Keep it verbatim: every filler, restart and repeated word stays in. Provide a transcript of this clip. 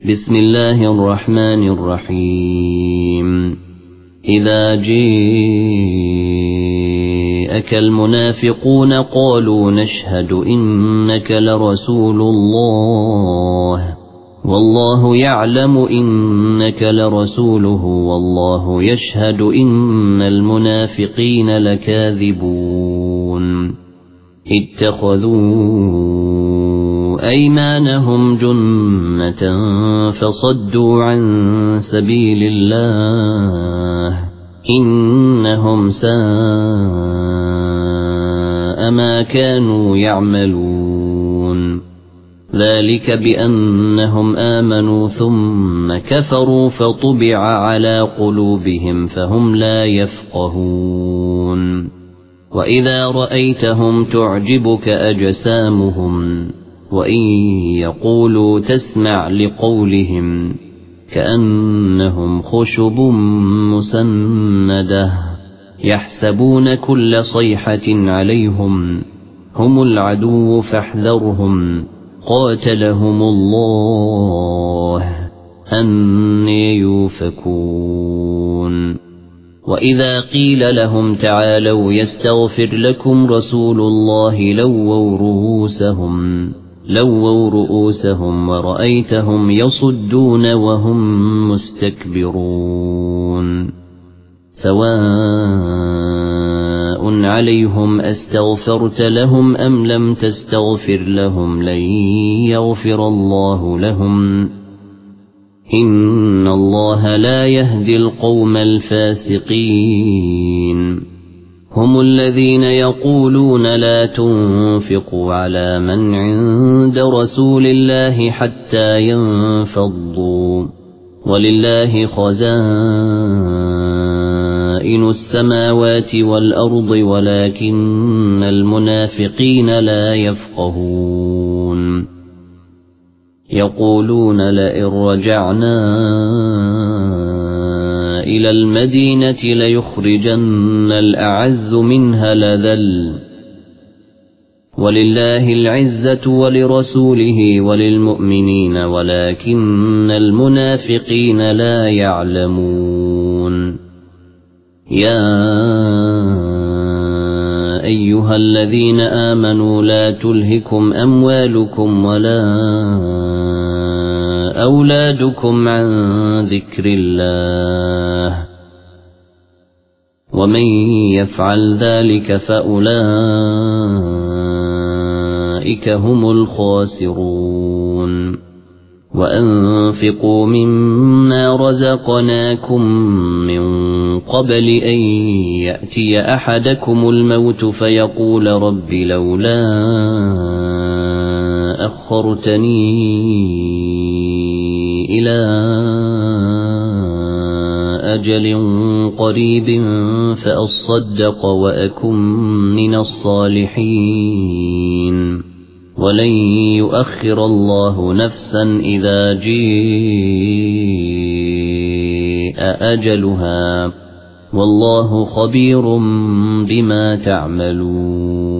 بسم الله الرحمن الرحيم إذا جاءك المنافقون قالوا نشهد إنك لرسول الله والله يعلم إنك لرسوله والله يشهد إن المنافقين لكاذبون اتخذوا أيمانهم جنة فصدوا عن سبيل الله إنهم ساء ما كانوا يعملون ذلك بأنهم آمنوا ثم كفروا فطبع على قلوبهم فهم لا يفقهون وإذا رأيتهم تعجبك أجسامهم وإن يقولوا تسمع لقولهم كأنهم خشب مسندة يحسبون كل صيحة عليهم هم العدو فاحذرهم قاتلهم الله أني يوفكون وإذا قيل لهم تعالوا يستغفر لكم رسول الله لووا رؤوسهم لووا رؤوسهم ورأيتهم يصدون وهم مستكبرون سواء عليهم أستغفرت لهم أم لم تستغفر لهم لن يغفر الله لهم إن الله لا يهدي القوم الفاسقين هم الذين يقولون لا تنفقوا على من عند رسول الله حتى ينفضوا ولله خزائن السماوات والأرض ولكن المنافقين لا يفقهون يقولون لئن رجعنا إلى المدينة ليخرجن الأعز منها الأذل ولله العزة ولرسوله وللمؤمنين ولكن المنافقين لا يعلمون يا أيها الذين آمنوا لا تلهكم أموالكم ولا أولادكم عن ذكر الله ومن يفعل ذلك فأولئك هم الخاسرون وأنفقوا مما رزقناكم من قبل أن يأتي أحدكم الموت فيقول رب لولا أخرتني إلى أجل قريب فأصدق وأكن من الصالحين ولن يؤخر الله نفسا إذا جاء أجلها والله خبير بما تعملون